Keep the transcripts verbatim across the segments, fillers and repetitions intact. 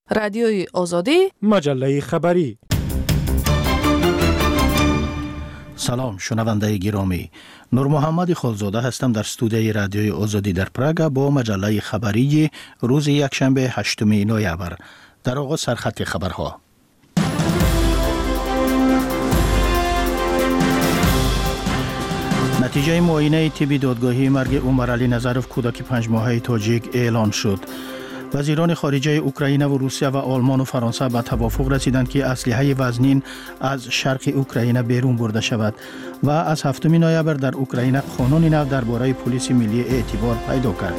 رادیوی آزادی، مجله خبری. سلام شنونده گرامی، نور محمد خالزاده هستم در استودیوی رادیوی آزادی در پراگ با مجله خبری روز یکشنبه هشتم نوامبر. در آغاز سرخط خبرها. نتیجه معاینه طبی دادگاهی مرگ عمرعلی نظروف کودک پنج ماهه تاجیک اعلان شد. وزیران خارجه اوکراین و روسیه و آلمان و فرانسه به توافق رسیدند که اسلحه وزنین از شرق اوکراین بیرون برده شود و از هفتم نوامبر در اوکراین قانون نو درباره پلیس ملی اعتبار پیدا کرد.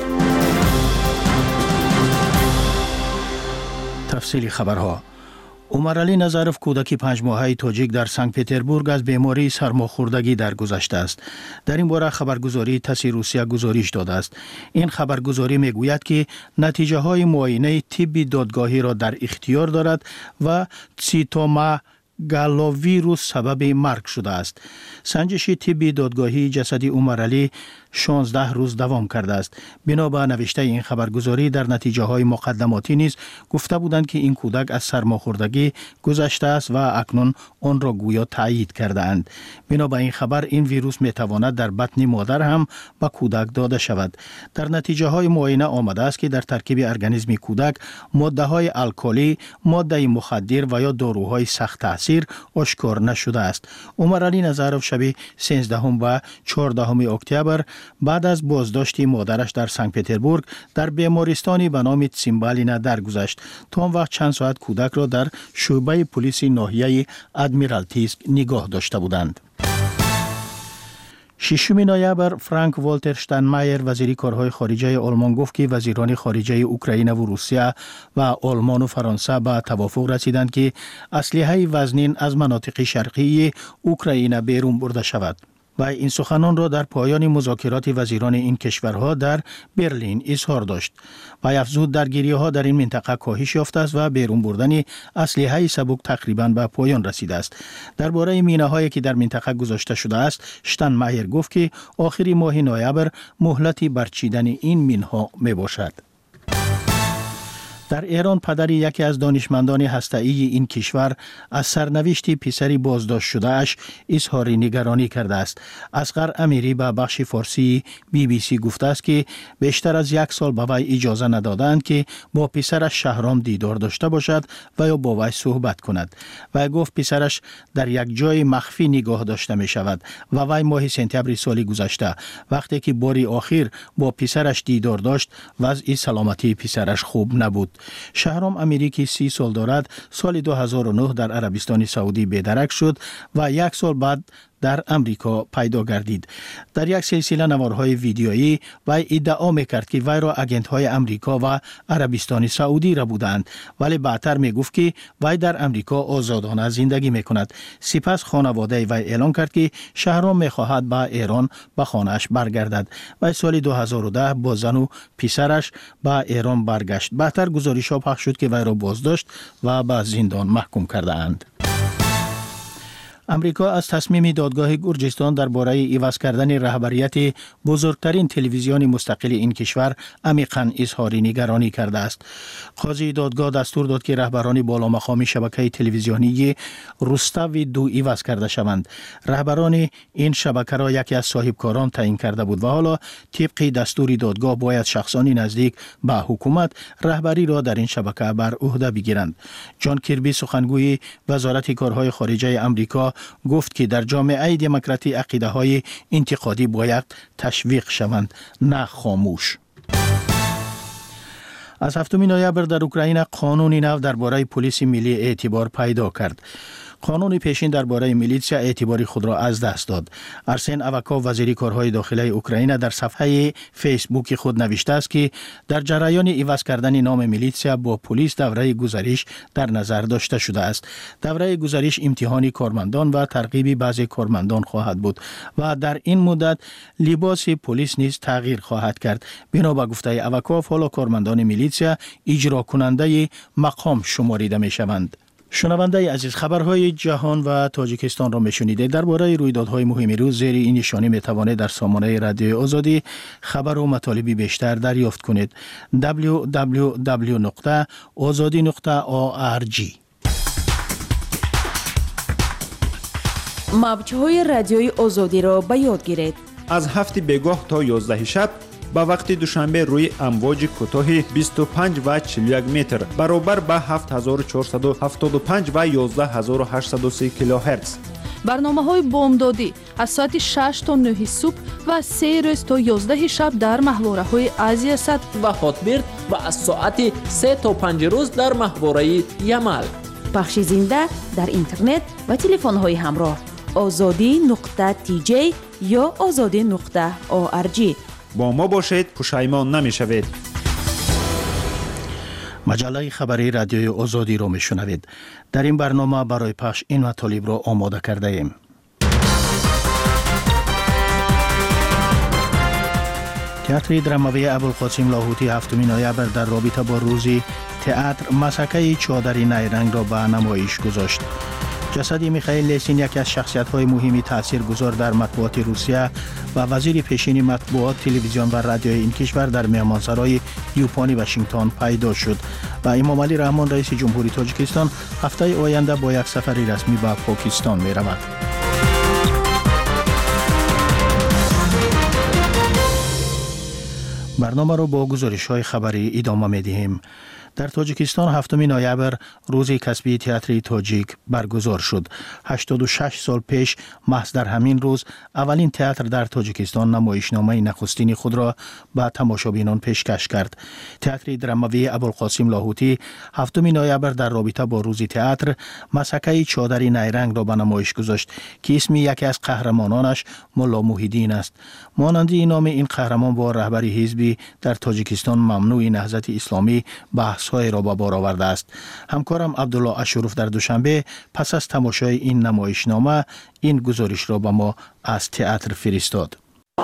تفصیل خبرها. عمرعلی نظروف کودک پنج ماهه تاجیک در سنت پترزبورگ از بیماری سرماخوردگی درگذشته است. در این باره خبرگزاری تاس روسیه گزارش داده است. این خبرگزاری میگوید که نتیجه های معاینه طبی دادگاهی را در اختیار دارد و سیتوما گالوویروس سبب مرگ شده است. سنجش طبی دادگاهی جسد عمرعلی شانزده روز دوام کرده است. بنا به نوشته این خبرگزاری در نتیجه های مقدماتی نیز گفته بودند که این کودک از سرماخوردگی گذشته است و اکنون آن را گویا تایید کرده اند. بنا به این خبر این ویروس می تواند در بطن مادر هم به کودک داده شود. در نتیجه های معاینه آمده است که در ترکیب ارگانیسم کودک ماده های الکلی، ماده مخدر و یا داروهای سخت تاثیر آشکار نشده است. عمرعلی نظروف شب سیزدهم و چهاردهم اکتبر بعد از بازداشت مادرش در سنت پترزبورگ در بیمارستانی به نام تسیمبالینا درگذشت. تا آن وقت چند ساعت کودک را در شعبه پلیس ناحیه ادمیرالتیسک نگاه داشته بودند. ششم نوامبر فرانک والتر شتاینمایر وزیر کارهای خارجه آلمان گفت که وزیران خارجه اوکراین و روسیه و آلمان و فرانسه به توافق رسیدند که اسلحه وزنین از مناطق شرقی اوکراین بیرون برده شود. و این سخنان را در پایان مذاکرات وزیران این کشورها در برلین اظهار داشت و افزود درگیری‌ها در این منطقه کاهش یافته است و بیرون بردن اسلحه سبک تقریباً به پایان رسیده است. درباره مینه‌هایی که در منطقه گذاشته شده است، شتاینمایر گفت که آخر ماه نوامبر مهلت برچیدن این مینها میباشد. در ایران پدر یکی از دانشمندان هسته‌ای این کشور از سرنوشت پسری بازداشت شده اش اظهار نگرانی کرده است. اصغر امیری به بخش فارسی بی بی سی گفته است که بیشتر از یک سال به وی اجازه ندادند که با پسرش شهرام دیدار داشته باشد و یا با وی صحبت کند. و گفت پسرش در یک جای مخفی نگاه داشته می شود و وی ماه سپتامبر سال گذشته وقتی که باری آخر با پسرش دیدار داشت وضع سلامتی پسرش خوب نبود. شهرام امیری که سی سال دارد سال دو هزار و نه در عربستان سعودی بیدرک شد و یک سال بعد در امریکا پیدا گردید. در یک سلسله نوارهای ویدیویی وی ادعا میکرد که وی را اگنت‌های امریکا و عربستان سعودی را بودند، ولی بعدتر میگفت که وی در امریکا آزادانه زندگی میکند. سپس خانواده وی اعلان کرد که شهرام میخواهد به ایران به خانه‌اش برگردد. و سال دو هزار و ده با زن و پسرش به ایران برگشت. بعدتر گزارش‌ها پخش شد که وی را بازداشت و به زندان محکوم کرده اند. امریکا از تصمیم دادگاه گرجستان درباره عوض کردن رهبریت بزرگترین تلویزیون مستقل این کشور عمیقاً اظهار نگرانی کرده است. قاضی دادگاه دستور داد که رهبران بالا مقام شبکه تلویزیونی روستاوی دو عوض کرده شوند. رهبران این شبکه را یکی از صاحبکاران تعیین کرده بود و حالا طبق دستور دادگاه باید شخصانی نزدیک به حکومت رهبری را در این شبکه بر عهده بگیرند. جان کربی سخنگوی وزارت کارهای خارجه امریکا گفت که در جامعه دموکراتی عقیده های انتقادی باید تشویق شوند، نه خاموش. از هفتم نوامبر در اوکراین قانون نو درباره پلیس ملی اعتبار پیدا کرد. قانون پیشین درباره میلیتسیا اعتباری خود را از دست داد. ارسن اوکاو وزیر کارهای داخلی اوکراین در صفحه فیسبوک خود نوشته است که در جریان عوض کردن نام میلیتسیا با پلیس دوره گزارش در نظر داشته شده است. دوره گزارش امتحانی کارمندان و ترغیب بعضی کارمندان خواهد بود و در این مدت لباس پلیس نیز تغییر خواهد کرد. بنا به گفته اوکاو حالا کارمندان میلیتسیا اجرا کننده مقام شماریده می شوند. شنونده عزیز، خبرهای جهان و تاجیکستان را میشنیده. درباره رویدادهای مهم روز زیر این نشانی میتوانید در سامانه رادیو آزادی خبر و مطالبی بیشتر دریافت کنید. دبلیو دبلیو دبلیو نقطه آزادی نقطه او آر جی. موج‌های رادیوی آزادی را به یاد گیرید. از هفت بگاه تا یازده شب با وقت دوشنبه روی امواج کوتاه بیست و پنج و چهل و یک متر برابر با هفت هزار و چهارصد و هفتاد و پنج و یازده هزار و هشتصد و سه کیلوهرتز. برنامه‌های بامدادی از ساعت شش تا نه صبح و سه روز تا یازده شب در محوره‌های آسیا صد و هاتبرد و از ساعت سه تا پنج روز در محوره یمل. پخش زنده در اینترنت و تلفن‌های همراه آزادی نقطه تی جی یا آزادی نقطه او آر جی. با ما باشید، پشیمان نمی‌شوید. مجله خبری رادیوی آزادی را میشنوید. در این برنامه برای پخش این مطالب را آماده کرده ایم. تئاتر درامایی ابوالقاسم لاهوتی هفتم نوامبر در رابطه با روزی تئاتر مسکه چادری نیرنگ را به نمایش گذاشت. جسد میخائیل لیسین یکی از شخصیت‌های مهمی تاثیرگذار در مطبوعات روسیه و وزیر پیشین مطبوعات، تلویزیون و رادیو این کشور در مهمانسرای یوپانی واشنگتن پیدا شد و امام علی رحمان رئیس جمهوری تاجیکستان هفته آینده با یک سفری رسمی به پاکستان می‌رود. برنامه را با گزارش‌های خبری ادامه می‌دهیم. در تاجیکستان هفتم نوامبر روز کسبی تئاتر تاجیک برگزار شد. هشتاد و شش سال پیش محض در همین روز اولین تئاتر در تاجیکستان نمایشنامه نخستین خود را به تماشابینان پیشکش کرد. تئاتر درامایی ابوالقاسم لاهوتی هفتم نوامبر در رابطه با روز تئاتر مسکه چادری نیرنگ را به نمایش گذاشت که اسم یکی از قهرمانانش ملا محی‌الدین است. مانند نام این قهرمان با رهبری حزبی در تاجیکستان ممنوع نهضت اسلامی بحث های را به بار آورده است. همکارم عبدالله اشرف در دوشنبه پس از تماشای این نمایشنامه این گزارش را به ما از تئاتر فرستاد.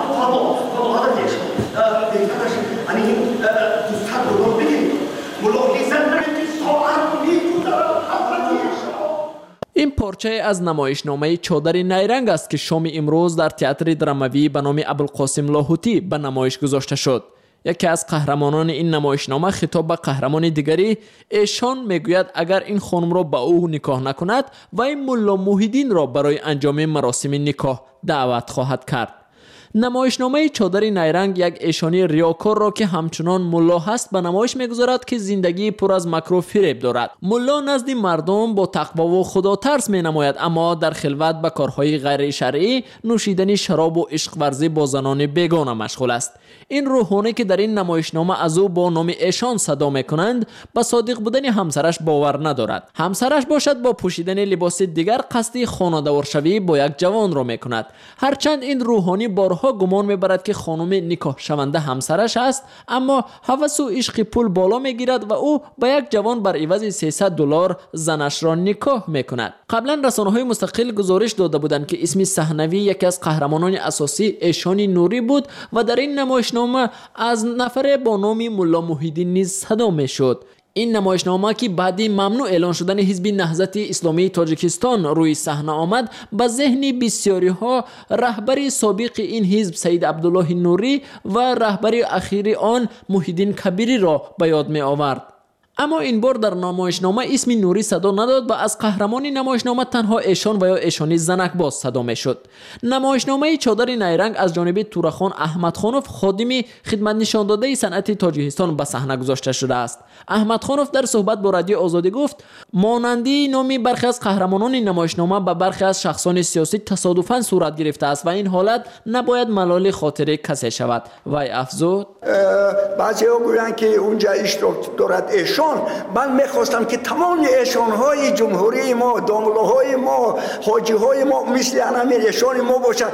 این پارچه از نمایشنامه چادری نیرنگ است که شام امروز در تئاتر درامایی به نام ابوالقاسم لاهوتی به نمایش گذاشته شد. یکی از قهرمانان این نمایشنامه خطاب به قهرمان دیگری ایشان میگوید اگر این خانم را با او نکاح نکند و این ملا محی‌الدین را برای انجام مراسم نکاح دعوت خواهد کرد. نمایشنامه چادری نیرنگ یک ایشانی ریاکار را که همچنان ملا هست به نمایش میگذارد که زندگی پر از مکر و فریب دارد. ملا نزد مردم با تقوا و خدا ترس می نماید، اما در خلوت به کارهای غیر شرعی، نوشیدن شراب و عشق ورزی با زنان بیگانه مشغول است. این روحانی که در این نمایشنامه از او با نام ایشان صدا میکنند به صادق بودن همسرش باور ندارد. همسرش باشد با پوشیدن لباس دیگر قصد خانواده‌وار شوی با یک جوان را میکند. هرچند این روحانی بارها گمان میبرد که خانم نکاح شونده همسرش است، اما هوس و عشق پول بالا میگیرد و او با یک جوان بر عوض سیصد دلار زنش را نکاح میکند. قبلا رسانه‌های مستقل گزارش داده بودند که اسم صحنوی یکی از قهرمانان اساسی ایشانی نوری بود و در این نمایشنامه از نفر با نام ملا محی‌الدین نیز صدا میشد. این نمایشنامه که بعدی ممنوع اعلان شدن حزب نهضت اسلامی تاجیکستان روی صحنه آمد، به ذهن بسیاری ها رهبر سابق این حزب سید عبدالله نوری و رهبر اخیر آن محی‌الدین کبیری را به یاد می آورد. اما این بار در نمایشنامه اسم نوری صدا نداد و از قهرمان نمایشنامه تنها ایشان و یا ایشانی زنک باز صدا می شد. نمایشنامه چادر نیرنگ از جانب تورخان احمدخانوف خادم خدمت نشان داده صنعت تاجیکستان به صحنه گذاشته شده است. احمدخانوف در صحبت با رادیو آزادی گفت مانندی نامی برخی از قهرمانان نمایشنامه به برخی از شخصان سیاسی تصادفاً صورت گرفته است و این حالت نباید ملال خاطر کسی شود. وی افزود بعضی‌ها گویند که اونجا اشتراک دارد ایشان. من میخواستم که تمام ایشان‌های جمهوری ما، داملوهای ما، حاجی‌های ما مثل همین ایشان ما باشد،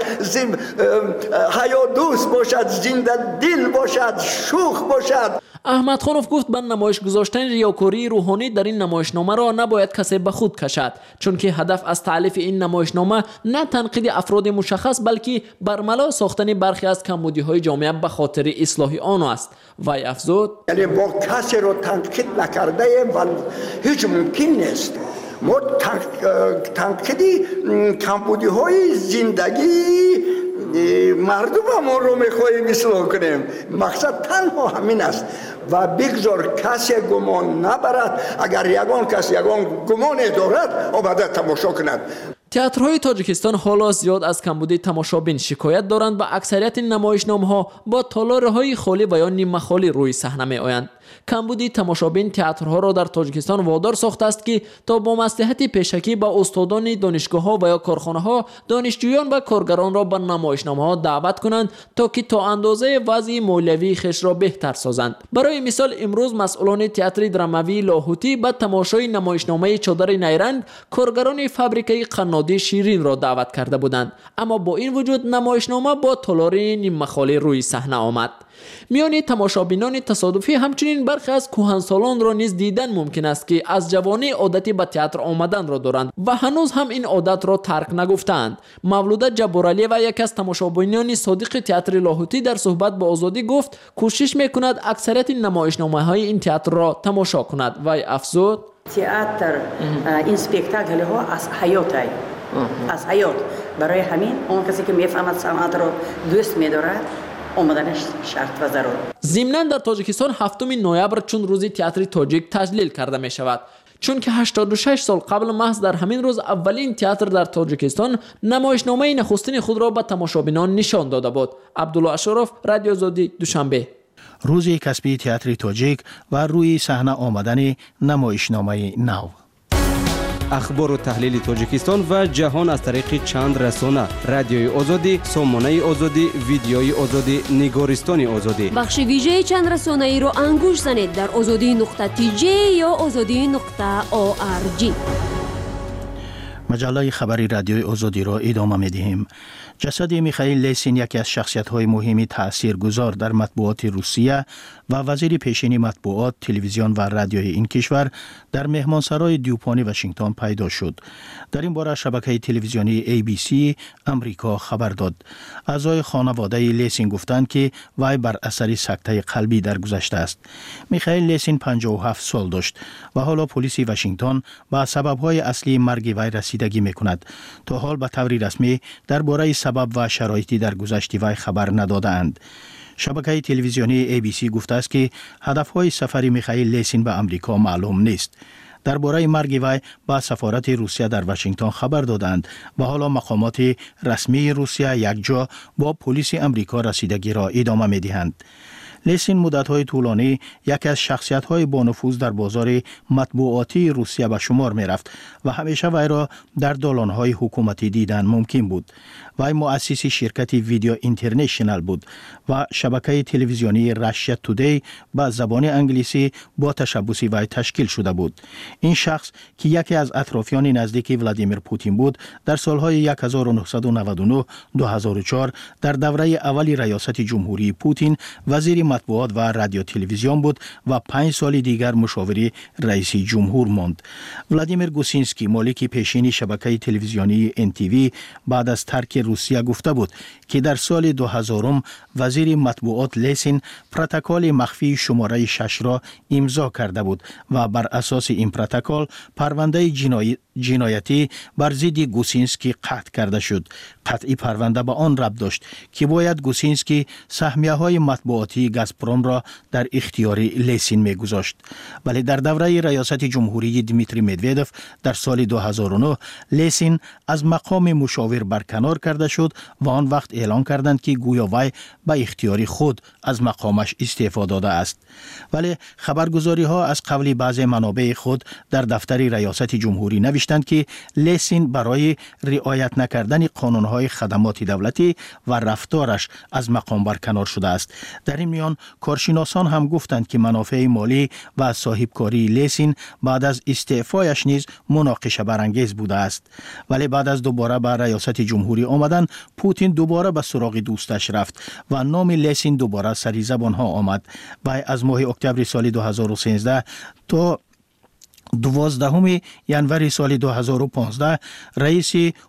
حیا دوست باشد، زنده دل باشد، شوخ باشد. احمدخانوف گفت به نمایش گذاشتن ریاکاری روحانی در این نمایشنامه را نباید کسی به خود کشد، چون که هدف از تألیف این نمایشنامه نه تنقید افراد مشخص بلکه برملا ساختن برخی از کمبودی‌های جامعه به خاطر اصلاح آن است. وی افزود یعنی با کسی رو تنقید نکرده و هیچ ممکن نیست ما تنقیدی کمبودی های زندگی مردم ما رو میخواهیم اصلاح کنیم. مقصد تنها همین است و بگذار کسی گمان نبرد. اگر یگان کسی یگان گمان دارد آمده تماشا کند. تئاترهای تاجیکستان حالا زیاد از کمبود تماشابین شکایت دارند و اکثریت نمایشنامه‌ها با تالارهای خالی و یا نیمه خالی روی صحنه می‌آیند. کمبود تماشابین تئاترها را در تاجیکستان وادار ساخته است که تا با مصلحت پیشکی با استادان دانشگاه‌ها و یا کارخانه‌ها دانشجویان و کارگران را به نمایشنامه‌ها دعوت کنند تا که تا اندازه وضع مولوی خش را بهتر سازند. برای مثال امروز مسئولان تئاتر دراموی لاهوتی به تماشای نمایشنامه چادر نیرنگ کارگران فابریکه قنادی شیرین را دعوت کرده بودند، اما با این وجود نمایشنامه با تالار نیمه خالی روی صحنه آمد. میان تماشابینان تصادفی همچنین برخی از کهنسالان را نیز دیدن ممکن است که از جوانی عادتی به تئاتر آمدن را دارند و هنوز هم این عادت را ترک نگفتند. مولوده جبارعلی و یک از تماشابینان صادق تئاتر لاهوتی در صحبت با آزادی گفت کوشش میکند اکثریت نمایشنامه‌های این تئاتر را تماشا کند و افزود تئاتر این اسپکتاکل ها از حیات است، از حیات. برای همین اون کسی که میفهمد صنعت را دوست می‌دارد آمدنش شرط و ضرور. ضمناً در تاجیکستان هفتم نوامبر چون روز تئاتر تاجیک تجلیل کرده می شود، چون که هشتاد و شش سال قبل محض در همین روز اولین تئاتر در تاجیکستان نمایشنامه نخستین خود را به تماشابینان نشان داده بود. عبدالله اشرف، رادیو آزادی، دوشنبه. روز کسبی تئاتر تاجیک و روی صحنه آمدن نمایشنامه نو. اخبار و تحلیل تاجیکستان و جهان از طریق چند رسانه: رادیوی آزادی، سامانه آزادی، ویدیوی آزادی، نگارستان آزادی. بخش ویژه چند رسانه ای را انگوش زنید در آزادی نقطه تی جی یا آزادی نقطه او آر جی. مجله خبری رادیوی آزادی را ادامه می‌دهیم. جسد میخائیل لیسین یکی از شخصیت‌های مهمی تاثیرگذار در مطبوعات روسیه و وزیر پیشین مطبوعات، تلویزیون و رادیوی این کشور در مهمانسرای دیوپانی واشنگتن پیدا شد. در این باره شبکه تلویزیونی ای بی سی امریکا خبر داد. اعضای خانواده لیسین گفتند که وی بر اثر سکته قلبی درگذشته است. میخائیل لیسین پنجاه و هفت سال داشت و حالا پلیس واشنگتن با سبب‌های اصلی مرگ وی رسیدگی می‌کند. تا حال به طور رسمی درباره سبب و شرایطی در گذشت وی خبر ندادند. شبکه تلویزیونی ای بی سی گفته است که هدف‌های سفر میخائیل لیسین به آمریکا معلوم نیست. درباره مرگ وی با سفارت روسیه در واشنگتن خبر دادند و حالا مقامات رسمی روسیه یکجا با پلیس آمریکا رسیدگی را ادامه می‌دهند. لیسین مدت‌های طولانی یکی از شخصیت‌های با نفوذ در بازار مطبوعاتی روسیه به شمار می‌رفت و همیشه وی را در دالان‌های حکومتی دیدن ممکن بود. وی مؤسس شرکت ویدیو اینترنشنال بود و شبکه تلویزیونی راشیا تودی با زبان انگلیسی با تشبوس وی تشکیل شده بود. این شخص که یکی از اطرافیان نزدیک ولادیمیر پوتین بود، در سالهای هزار و نهصد و نود و نه تا دو هزار و چهار در دوره اولی ریاست جمهوری پوتین وزیر مطبوعات و رادیو تلویزیون بود و پنج سال دیگر مشاور رئیس جمهور ماند. ولادیمیر گوسینسکی، مالک پیشین شبکه تلویزیونی ان تی وی، بعد از ترک روسیه گفته بود که در سال دو هزار وزیر مطبوعات لیسین پروتکل مخفی شماره شش را امضا کرده بود و بر اساس این پروتکل پرونده جنایی جنایتی بر ضد گوسینسکی قطع کرده شد. قطعی پرونده به آن ربط داشت که باید گوسینسکی سهمیه‌های مطبوعاتی گازپروم را در اختیار لیسین می‌گذاشت. ولی در دوره ریاست جمهوری دیمیتری مدودف در سال دو هزار و نه لیسین از مقام مشاور برکنار کرده شد و آن وقت اعلان کردند که گویا وی به اختیار خود از مقامش استعفا داده است. ولی خبرگزاری‌ها از قول بعضی منابع خود در دفتر ریاست جمهوری نوشتند که لیسین برای رعایت نکردن قانون‌های خدمات دولتی و رفتارش از مقام برکنار شده است. در این میان کارشناسان هم گفتند که منافع مالی و صاحبکاری لیسین بعد از استعفایش نیز مناقشه برانگیز بوده است. ولی بعد از دوباره به ریاست جمهوری آمدن، پوتین دوباره به سراغ دوستش رفت و نام لیسین دوباره سری زبانها آمد و از ماه اکتبر سال دو هزار و سیزده تا دوازدهم ژانویه سال دو هزار و پانزده رئیس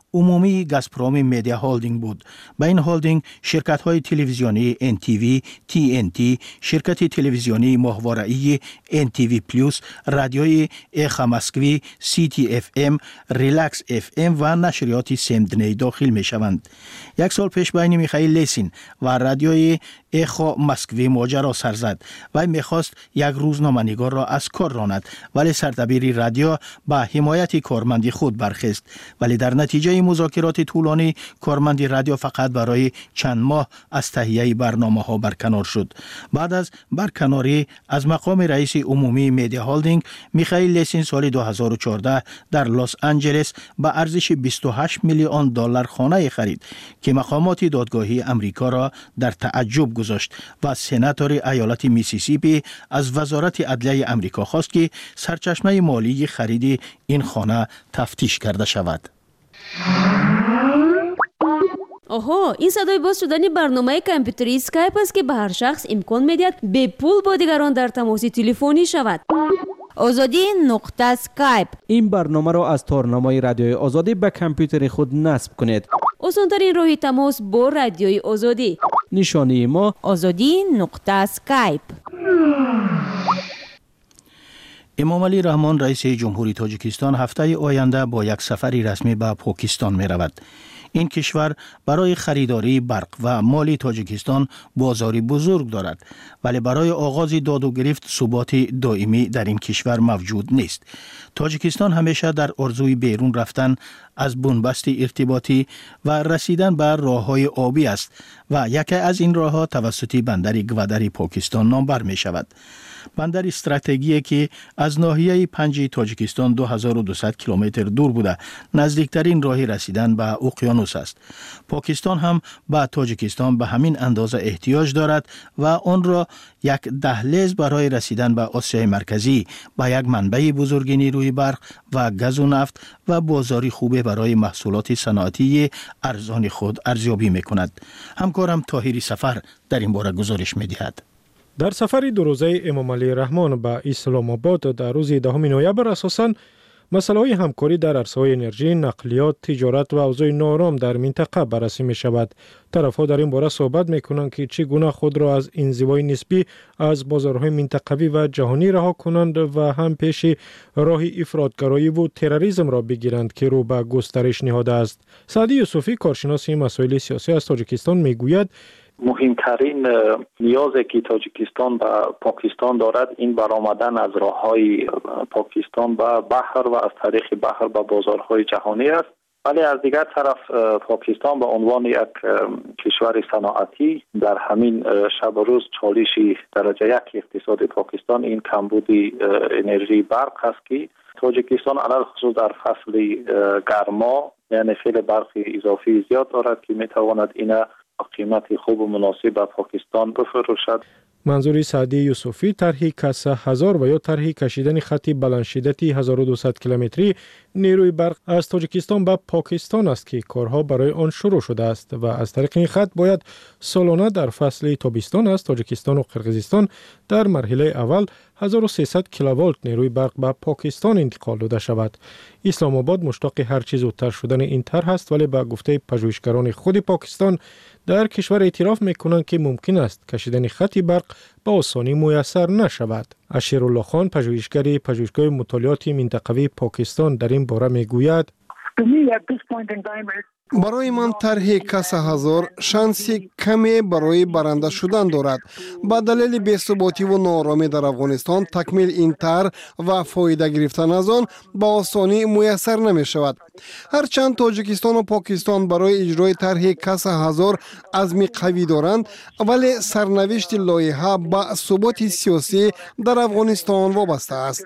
عمومی گازپروم مدیا هولدینگ بود. با این هولدینگ شرکت های تلویزیونی ان تی وی، تی ان تی، شرکت تلویزیونی ماهواره‌ای ان تی وی پلوس، رادیوی اخ مسکوی، سی تی اف ام، ریلکس اف ام و نشریات سمدنی داخل می شوند. یک سال پیش بین میخائیل لیسین و رادیوی اخو مسکوی ماجرا سر زد و میخواست یک روزنامه‌نگار را از کار راند، ولی سردبیر رادیو با حمایت کارمند خود برخاست، ولی در نتیجه مذاکرات طولانی کارمند رادیو فقط برای چند ماه از تهیه برنامه ها برکنار شد. بعد از برکناری از مقام رئیس عمومی مدیا هولدینگ، میخائیل لیسین سال دو هزار و چهارده در لس آنجلس با ارزش بیست و هشت میلیون دلار خانه خرید که مقامات دادگاهی امریکا را در تعجب گذاشت و سناتور ایالت میسیسیپی از وزارت عدلیه امریکا خواست که سرچشمه مالی خرید این خانه تفتیش کرده شود. آها، این صدای باز شدن برنامه کامپیوتری اسکایپ است که به هر شخص امکان می‌دهد به پول با دیگران در تماس تلفنی شود. آزادی نقطه اسکایپ. این برنامه را از تارنمای رادیوی آزادی به کامپیوتر خود نصب کنید. آسان‌ترین راه تماس با رادیوی آزادی. نشانی ما آزادی نقطه اسکایپ. امامعلی رحمان رئیس جمهوری تاجیکستان هفته آینده با یک سفری رسمی به پاکستان می رود. این کشور برای خریداری برق و مال تاجیکستان بازاری بزرگ دارد، ولی برای آغاز داد و گرفت ثبات دائمی در این کشور موجود نیست. تاجیکستان همیشه در آرزوی بیرون رفتن از بنبست ارتباطی و رسیدن به راههای آبی است و یکی از این راهها توسط بندر گودر پاکستان نامبر می شود. بندر استراتژیکی که از ناحیه پنج تاجیکستان دو هزار و دویست کیلومتر دور بوده، نزدیکترین راه رسیدن به اقیانوس است. پاکستان هم به تاجیکستان به همین اندازه احتیاج دارد و آن را یک دهلیز برای رسیدن به آسیای مرکزی با یک منبع بزرگ نیروی برق و گاز و نفت و بازاری خوب برای محصولات صنعتی ارزان خود ارزیابی می‌کند. همکارم طاهری سفر در این باره گزارش می‌دهد. در سفر دو روزه امامعلی رحمان به اسلام آباد در روز دهم نوامبر اساساً مسائل همکاری در عرصه‌های انرژی، نقلیات، تجارت و اوضاع نارام در منطقه بررسی می شود. طرف‌ها در این باره صحبت می کنند که چگونه خود را از انزوای نسبی از بازارهای منطقوی و جهانی رها کنند و هم پیش راه افراطگرایی و تروریسم را بگیرند که رو به گسترش نهاده است. سعدی یوسفی کارشناس مسائل سیاسی از تاجیکستان می گوید مهمترین نیازی که تاجیکستان به پاکستان دارد این برآمدن از راههای پاکستان به بحر و از طریق بحر به بازارهای جهانی است. ولی از دیگر طرف پاکستان به عنوان یک کشور صنعتی در همین شب و روز چالشی درجه یک اقتصاد پاکستان این کمبودی انرژی برق است که تاجیکستان علاوه خصوص در فصل گرما یعنی خیلی برق اضافی زیاد دارد که میتواند اینا قیمت خوب و مناسب به پاکستان بفروشد. منظور سعدی یوسفی طرح کسه هزار و یا طرح کشیدن خط بلند شدتی هزار و دویست کیلومتری نیروی برق از تاجیکستان به پاکستان است که کارها برای آن شروع شده است و از طریق این خط باید سالانه در فصل تابستان از تاجیکستان و قرقیزستان در مرحله اول هزار و سیصد کیلوولت نیروی برق به پاکستان انتقال داده شود. اسلام آباد مشتاق هر چیز زودتر شدن این طرح است، ولی به گفته پژوهشگران خود پاکستان در کشور اعتراف میکنند که ممکن است کشیدن خط برق به آسانی میسر نشود. اشیرالله خان پژوهشگر پژوهشگاه مطالعات منطقوی پاکستان در این باره میگوید برای من طرح کسه هزار شانسی کمی برای برنده شدن دارد. با دلیل بی‌ثباتی و ناآرامی در افغانستان تکمیل این طرح و فایده گرفتن از آن با آسانی میسر نمی شود. هرچند تاجیکستان و پاکستان برای اجرای طرح کسه هزار عزم قوی دارند، ولی سرنوشت لایحه به ثبات سیاسی در افغانستان وابسته است.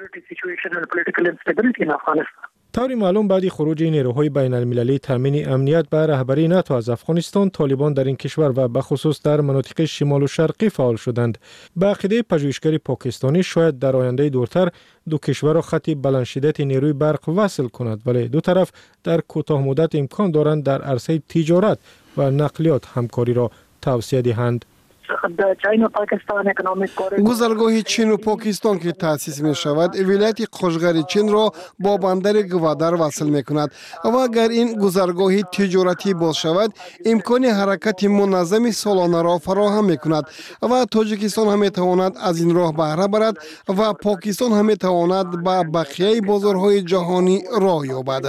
طوری معلوم بعد خروج نیروهای بین المللی تامین امنیت به رهبری ناتو از افغانستان، طالبان در این کشور و به خصوص در مناطق شمال و شرقی فعال شدند. به عقیده پژوهشگر پاکستانی شاید در آینده دورتر دو کشور را خط بلند شدت نیروی برق وصل کند، ولی دو طرف در کوتاه مدت امکان دارند در عرصه تجارت و نقلیات همکاری را توسعه دهند. гузаргоҳи чину покистон ки таъсис мешавад вилояти қушғари чинро бо бандари гвадар васл мекунад ва агар ин гузаргоҳи тиҷоратӣ боз шавад имкони ҳаракати муназзами солонаро фароҳам мекунад ва тоҷикистон ҳам метавонад аз ин роҳ баҳра барад ва покистон ҳам метавонад ба бақияи бозорҳои ҷаҳонӣ роҳ ёбад.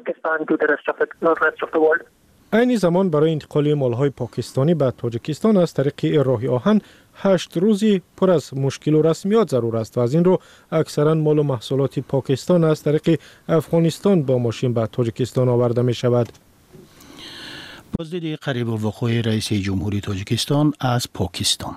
айни замон барои интиқоли молҳои покистонӣ ба тоҷикистон аз тариқи роҳи оҳан ҳашт рӯзи пур аз мушкилу расмиёт зарур аст ва аз ин рӯ аксаран молу маҳсулоти покистон аз тариқи афғонистон бо мошин ба тоҷикистон оварда мешавад. боздиди қарибулвуқӯи раиси ҷумҳурии тоҷикистон аз покистон.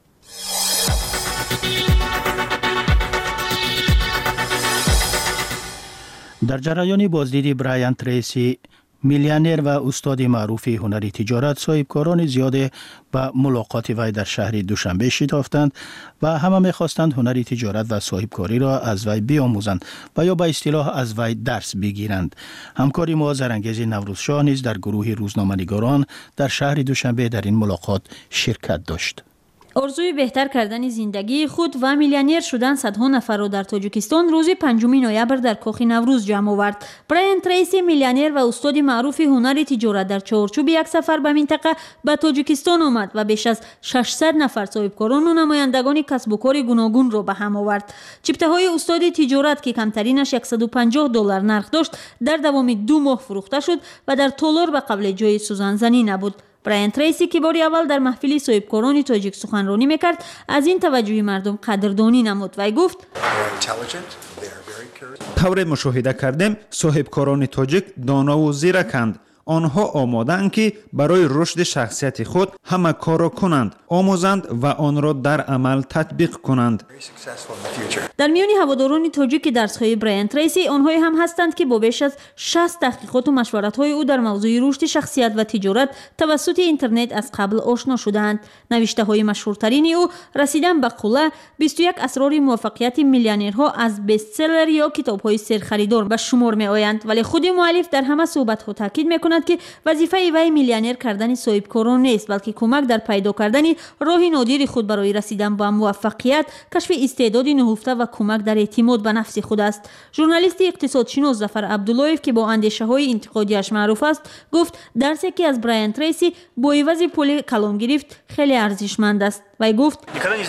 дар ҷараёни боздиди Брайан Трейси, миллионер ва устоди маъруфи ҳунари тиҷорат, соҳибкорони зиёде ба мулоқоти вай дар шаҳри Душанбе шитофтанд ва ҳама мехостанд ҳунари тиҷорат ва соҳибкориро аз вай биомӯзанд ва ё ба истилоҳ аз вай дарс бигиранд. ҳамкори мо Зарангези Наврӯзшоҳ низ дар гурӯҳи рӯзноманигорон дар шаҳри Душанбе дар ин мулоқот ширкат дошт. орзуи беҳтар кардани зиндагии худ ва миллионер шудан садҳо нафарро дар Тоҷикистон рӯзи панҷуми ноябр дар Кохи Наврӯз ҷамъ овард. Брайан Трейси, миллионер ва устоди маъруфи ҳунари тиҷорат, дар чаҳорчӯби як сафар ба минтақа ба Тоҷикистон омад ва беш аз шашсад нафар соҳибкорону намояндагони касбу кори гуногунро ба ҳам овард. Чиптаҳои устоди тиҷорат, ки камтаринаш яксаду панҷоҳ доллар нарх дошт, дар давоми ду моҳ фурӯхта шуд ва дар толор ба қабли ҷои сӯзанзанӣ набуд. Брайан Трейси, ки бори аввал дар маҳфили соҳибкорони тоҷик суханронӣ мекард, аз ин таваҷҷӯҳи мардум қадрдонӣ намуд. Вай гуфт: тавре мушоҳида кардем, соҳибкорони тоҷик донову зираканд. онҳо омодаанд ки барои рушди шахсияти худ ҳама корро кунанд, омӯзанд ва онро дар амал татбиқ кунанд. дар миёни ҳаводорони тоҷики дарсҳои Брайан Трейси, онҳое ҳам ҳастанд ки бо беш аз шаст таҳқиқоту машваратҳои ӯ дар мавзӯи рушди шахсият ва тиҷорат тавассути интернет аз қабл ошно шудаанд. навиштаҳои машҳуртарини ӯ расидан ба қулла, бисту як асрори муваффақияти миллионерҳо аз бестселер ё китобҳои серхаридор ба шумор меоянд, вале худи муаллиф дар ҳама суҳбатҳо таъкид мекунад ки вазифаи вай миллионер кардани соҳибкорон нест, балки кӯмак дар пайдо кардани роҳи нодири худ барои расидан ба муваффақият, кашфи истеъдоди нуҳуфта ва кӯмак дар эътимод ба нафси худ аст. журналисти иқтисодшинос Зафар Абдуллоев, ки бо андешаҳои интиқодияш маъруф аст, гуфт дарсе ки аз Брайан Трейси бо ивази пули калом гирифт хеле арзишманд аст. Вай гуфт: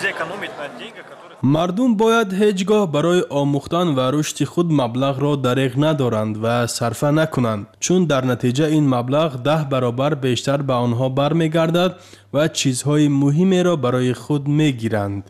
мардум бояд ҳеҷ гоҳ барои омӯхтан ва рушди худ маблағро дариғ надоранд ва сарфа накунанд, чун дар натиҷа ин маблағ даҳ баробар бештар ба онҳо бармегардад ва чизҳои муҳимеро барои худ мегиранд.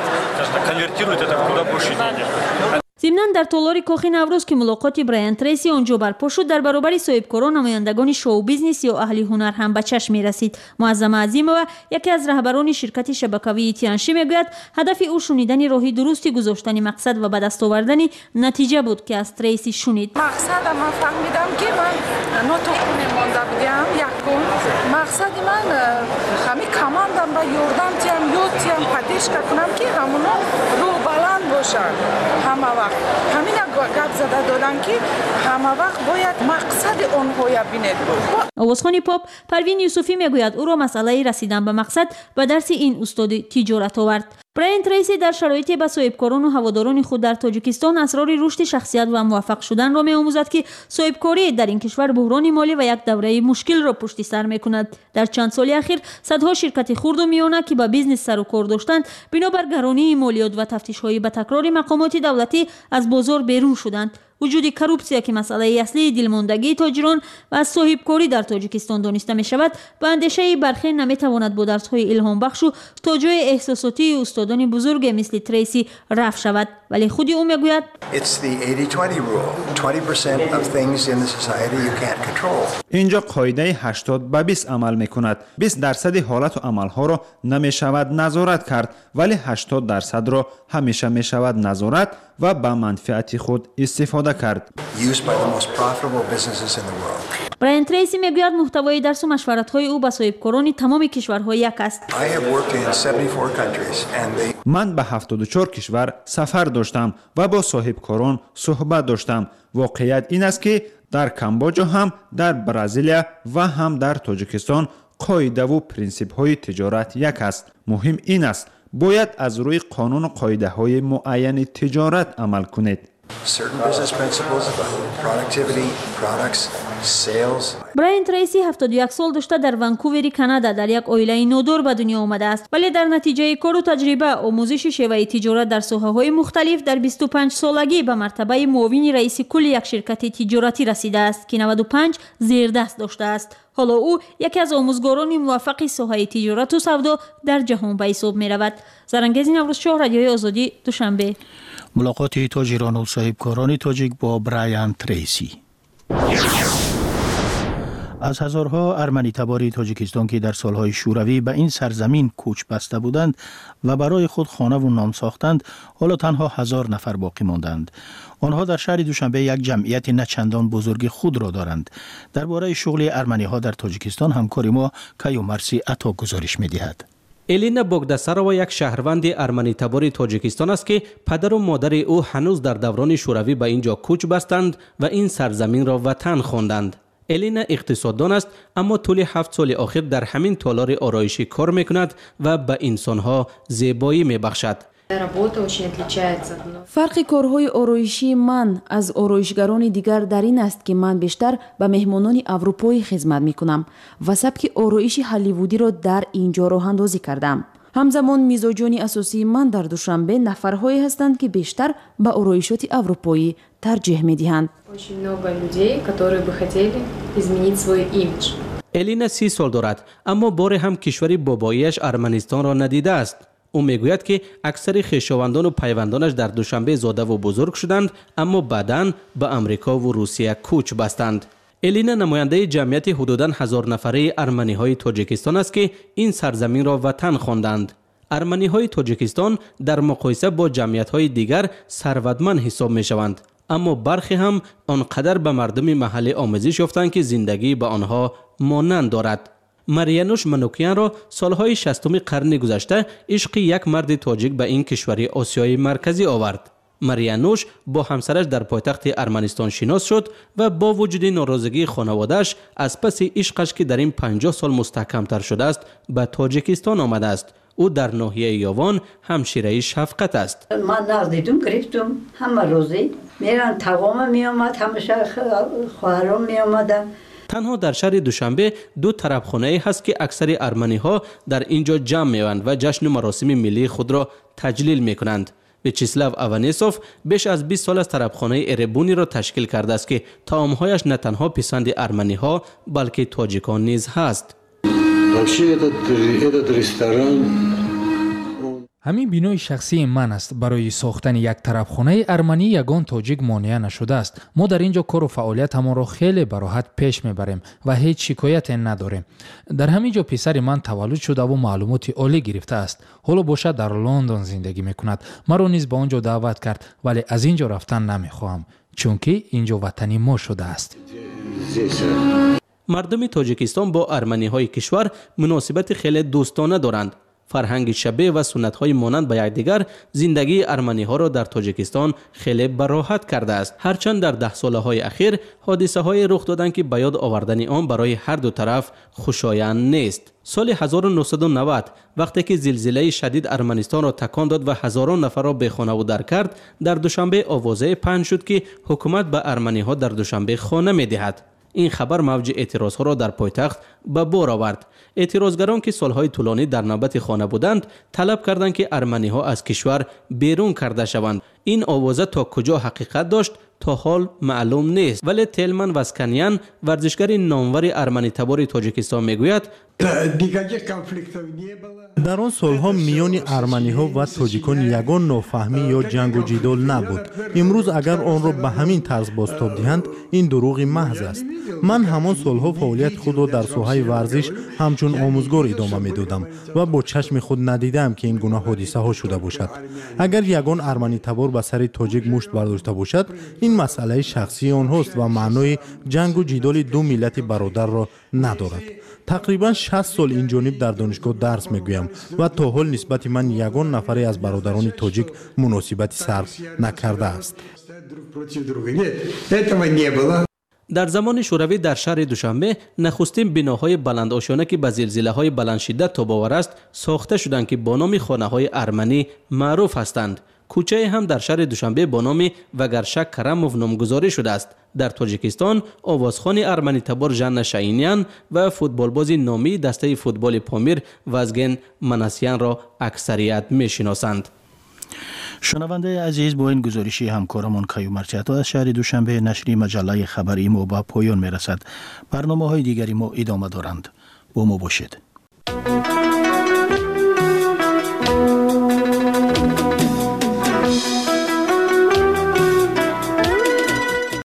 зимнан дар толори Кохи Наврӯз, ки мулоқоти Брайан Трейси онҷо барпо шуд, дар баробари соҳибкорон, намояндагони шоу-бизнес ё аҳли ҳунар ҳам ба чашм мерасид. Муаззама Азимова, яке аз раҳбарони ширкати шабакавии Тианши, мегӯяд ҳадафи ӯ шунидани роҳи дурусти гузоштани мақсад ва ба даст овардани натиҷа буд, ки аз Трейси шунид. мақсадам ман фаҳмидам, ки ман нотуқ мемонда будам. якум мақсади ман ҳами командам ба ёрдам тиям ёд тиям падешка кунам, ки ҳамуно рӯҳ баланд бошанд. ҳама вақт ҳамина гап зада додам, ки ҳама вақт бояд мақсади онҳоя бинед буд. овозхони поп Парвин Юсуфӣ мегӯяд, ӯро масъалаи расидан ба мақсад ба дарси ин устоди тиҷорат овард. Брайан Трейси дар шароите ба соҳибкорону ҳаводорони худ дар Тоҷикистон асрори рушди шахсият ва муваффақ шуданро меомӯзад, ки соҳибкорӣ дар ин кишвар буҳрони молӣ ва як давраи мушкилро пушти сар мекунад. дар чанд соли ахир садҳо ширкати хурду миёна, ки ба бизнес сару кор доштанд, бинобар гаронии молиёт ва тафтишҳои ба такрори мақомоти давлатӣ аз бозор берун шуданд. вуҷуди коррупсия, ки масъалаи аслии дилмондагии тоҷирон ва аз соҳибкорӣ дар Тоҷикистон дониста мешавад, ба андешаи бархе наметавонад бо дарсҳои илҳомбахшу то ҷои эҳсосотии устодони бузурге мисли Трейси рафъ шавад. вале худи ӯ мегӯяд: инҷо қоидаи ҳаштод ба бист амал мекунад. бист дарсади ҳолату амалҳоро намешавад назорат кард, вале ҳаштод дарсадро ҳамеша мешавад назорат ва ба манфиати худ истифода кард. Брайан Трейси мегӯяд, муҳтавои дарсу машваратҳои ӯ ба соҳибкорони тамоми кишварҳо як аст. ман ба ҳафтоду чор кишвар сафар доштам ва бо соҳибкорон суҳбат доштам. воқеият ин аст, ки дар Камбоҷа ҳам, дар Бразилия ва ҳам дар Тоҷикистон قاعده و پرینسیپ های تجارت یک است. مهم این است باید از روی قانون و قاعده های معین تجارت عمل کنید. برایان تریسی هفتاد و یک سال داشته در ونکوور کانادا در یک عائله نودار به دنیا آمده است، ولی در نتیجه کار و تجربه آموزش شیوه تجارت در ساحه‌های مختلف در بیست و پنج سالگی به مرتبه معاون رئیس کل یک شرکت تجارتی رسیده است که نود و پنج زیردست داشته است. حالا او یکی از آموزگاران موفق ساحه تجارت و سودا در جهان به حساب می رود. زرنگیز نوروزشاه، رادیوی آزادی، دوشنبه. ملاقات تاجران و صاحبکاران تاجیک با برایان تریسی. از هزارها ارمنی تبار تاجیکستان که در سالهای شوروی به این سرزمین کوچ بسته بودند و برای خود خانه و نام ساختند، حالا تنها هزار نفر باقی ماندند. آنها در شهر دوشنبه یک جمعیت نچندان بزرگ خود را دارند. درباره شغل ارمنی ها در تاجیکستان همکار ما کیو مرسی عطا گزارش می دهد. الینا بوگداساروا یک شهروند ارمنی تبار تاجیکستان است که پدر و مادر او هنوز در دوران شوروی به اینجا کوچ بستند و این سرزمین را وطن خواندند. الینا اقتصاددان است، اما طول هفت سال آخر در همین تالار آرایشی کار میکند و به انسانها زیبایی میبخشد. فرق کارهای آرایشی من از آرایشگران دیگر در این است که من بیشتر به مهمانان اروپایی خدمت میکنم و سبک آرایش هالیوودی را در اینجا راه اندازی کردم. همزمان میزاجان اساسی من در دوشنبه نفرهایی هستند که بیشتر به آرایشات اروپایی ترجیح میدهند. الینا سی سال دارد، اما بار هم کشور باباییش ارمنستان را ندیده است. او میگوید که اکثر خویشاوندان و پیوندانش در دوشنبه زاده و بزرگ شدند، اما بعداً به امریکا و روسیه کوچ بستند. الینا نماینده جمعیت حدوداً هزار نفره ارمنی های تاجیکستان است که این سرزمین را وطن خواندند. ارمنی های تاجیکستان در مقایسه با جمعیت های دیگر ثروتمند حساب می شوند، اما برخی هم آنقدر به مردم محلی آموزش یافتند که زندگی به آنها مانند دارد. مریانوش منوکیان را سالهای شصتم قرن گذشته عشق یک مرد تاجیک به این کشور آسیای مرکزی آورد. مریانوش با همسرش در پایتخت ارمنستان شناس شد و با وجود ناراضگی خانواده‌اش از پس عشقش که در این پنجاه سال مستحکم‌تر شده است به تاجیکستان آمده است. او در ناحیه یاوان همشیره شفقت است. من نزدیدم گرفتم همه روزی میرن تقام می آمد، همیشه خواهرام می آمدن. تنها در شهر دوشنبه دو طربخانه هست که اکثر ارمنی ها در اینجا جمع می‌اند و جشن و مراسم ملی خود را تجلیل می‌کنند. ویچیسلاو آوانیسوف بیش از بیست سال از طربخانه اربونی را تشکیل کرده است که طعام‌هایش نه تنها پسند ارمنی ها بلکه تاجیکان نیز هست. همین بینای شخصی من است. برای ساختن یک طربخانه ارمنی یگان تاجیک مانع نشده است. ما در اینجا کار و فعالیت همان را خیلی به راحت پیش میبریم و هیچ شکایت نداریم. در همینجا پسر من تولد شده و معلومات عالی گرفته است. حالا باشد در لندن زندگی میکند. مرا نیز به آنجا دعوت کرد، ولی از اینجا رفتن نمیخواهم چون که اینجا وطنی ما شده است. مردم تاجیکستان با ارمنی های کشور مناسبت خیلی دوستانه دارند. فرهنگ شبیه و سنت های مانند به یکدیگر زندگی ارمنی ها را در تاجیکستان خیلی براحت کرده است. هرچند در ده ساله های اخیر حادثه های رخ دادند که به یاد آوردن آن برای هر دو طرف خوشایند نیست. سال هزار و نهصد و نود وقتی که زلزله شدید ارمنستان را تکان داد و هزاران نفر را به خانه و در کرد، در دوشنبه آوازه پخش شد که حکومت به ارمنی ها در دوشنبه خانه می دهد. این خبر موج اعتراض ها را در پایتخت به بار آورد. اعتراضگران که سالهای طولانی در نوبت خانه بودند طلب کردند که ارمنی ها از کشور بیرون کرده شوند. این آوازه تا کجا حقیقت داشت تا حال معلوم نیست، ولی تلمن واسکانیان ورزشگر نامور ارمنی تبار تاجیکستان میگوید در آن سالها میان ارمنی ها و تاجیکان یگان نافهمی یا جنگ و جدال نبود. امروز اگر آن را به همین طرز بازتاب دهند این دروغ محض است. من همان سالها فعالیت خود را در ساحه ورزش همچون آموزگار ادامه میدادم و با چشم خود ندیدم که این گونه حادثه ها شده باشد. اگر یگان ارمنی تبار به سر تاجیک مشت برداشته باشد این مسئله شخصی آنهاست و معنای جنگ و جدال دو ملت برادر را ندارد. تقریبا شصت سال این جانب در دانشگاه درس میگویم و تا حال نسبت من یگان نفری از برادران تاجیک مناسبتی صرف نکرده است. در زمان شوروی در شهر دوشنبه نخستین بناهای بلند آشیانه که به زلزله‌های بلند شدت تاب‌آور است ساخته شدند که با نام خانه‌های ارمنی معروف هستند. کوچه هم در شهر دوشنبه با نام وگرشک کرموف نامگذاری شده است. در تاجیکستان آوازخوان ارمنی تبار ژان شاینیان و فوتبالباز نامی دسته فوتبال پامیر وازگن مناسیان را اکثریت می‌شناسند. شنونده عزیز، با این گزارشی همکارمان کیو مرچیاتو از شهر دوشنبه نشری مجله خبری ما با پایان میرسد. برنامه‌های دیگری ما ادامه دارند. با ما باشید.